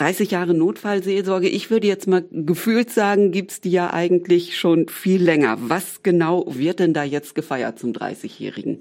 30 Jahre Notfallseelsorge. Ich würde jetzt mal gefühlt sagen, gibt's die ja eigentlich schon viel länger. Was genau wird denn da jetzt gefeiert zum 30-Jährigen?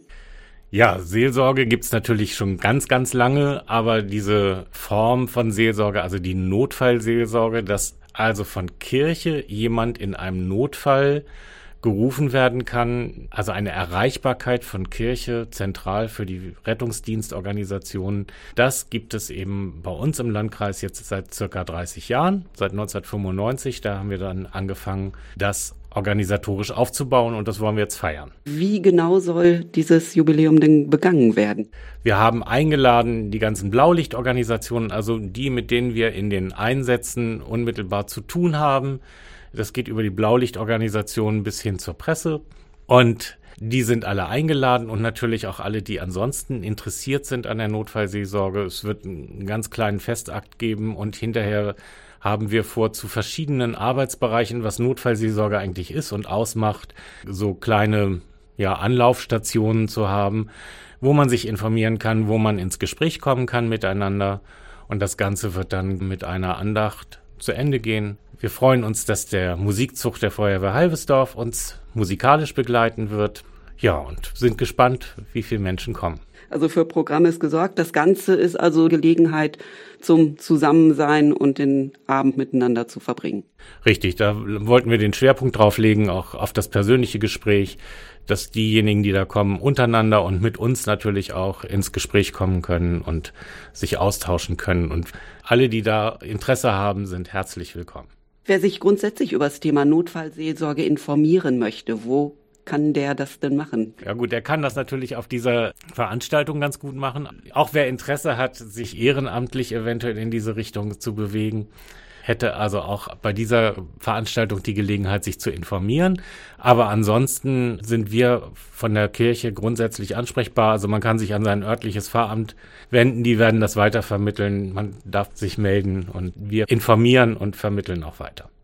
Ja, Seelsorge gibt's natürlich schon ganz, ganz lange, aber diese Form von Seelsorge, also die Notfallseelsorge, dass also von Kirche jemand in einem Notfall gerufen werden kann, also eine Erreichbarkeit von Kirche zentral für die Rettungsdienstorganisationen, das gibt es eben bei uns im Landkreis jetzt seit circa 30 Jahren, seit 1995, da haben wir dann angefangen, das organisatorisch aufzubauen und das wollen wir jetzt feiern. Wie genau soll dieses Jubiläum denn begangen werden? Wir haben eingeladen die ganzen Blaulichtorganisationen, also die, mit denen wir in den Einsätzen unmittelbar zu tun haben. Das geht über die Blaulichtorganisationen bis hin zur Presse und die sind alle eingeladen und natürlich auch alle, die ansonsten interessiert sind an der Notfallseelsorge. Es wird einen ganz kleinen Festakt geben und hinterher haben wir vor, zu verschiedenen Arbeitsbereichen, was Notfallseelsorge eigentlich ist und ausmacht, so kleine Anlaufstationen zu haben, wo man sich informieren kann, wo man ins Gespräch kommen kann miteinander. Und das Ganze wird dann mit einer Andacht zu Ende gehen. Wir freuen uns, dass der Musikzug der Feuerwehr Halvesdorf uns musikalisch begleiten wird. Ja, und sind gespannt, wie viele Menschen kommen. Also für Programm ist gesorgt. Das Ganze ist also Gelegenheit zum Zusammensein und den Abend miteinander zu verbringen. Richtig, da wollten wir den Schwerpunkt drauf legen, auch auf das persönliche Gespräch, dass diejenigen, die da kommen, untereinander und mit uns natürlich auch ins Gespräch kommen können und sich austauschen können. Und alle, die da Interesse haben, sind herzlich willkommen. Wer sich grundsätzlich über das Thema Notfallseelsorge informieren möchte, wo kann der das denn machen? Ja gut, der kann das natürlich auf dieser Veranstaltung ganz gut machen. Auch wer Interesse hat, sich ehrenamtlich eventuell in diese Richtung zu bewegen, hätte also auch bei dieser Veranstaltung die Gelegenheit, sich zu informieren. Aber ansonsten sind wir von der Kirche grundsätzlich ansprechbar. Also man kann sich an sein örtliches Pfarramt wenden, die werden das weitervermitteln. Man darf sich melden und wir informieren und vermitteln auch weiter.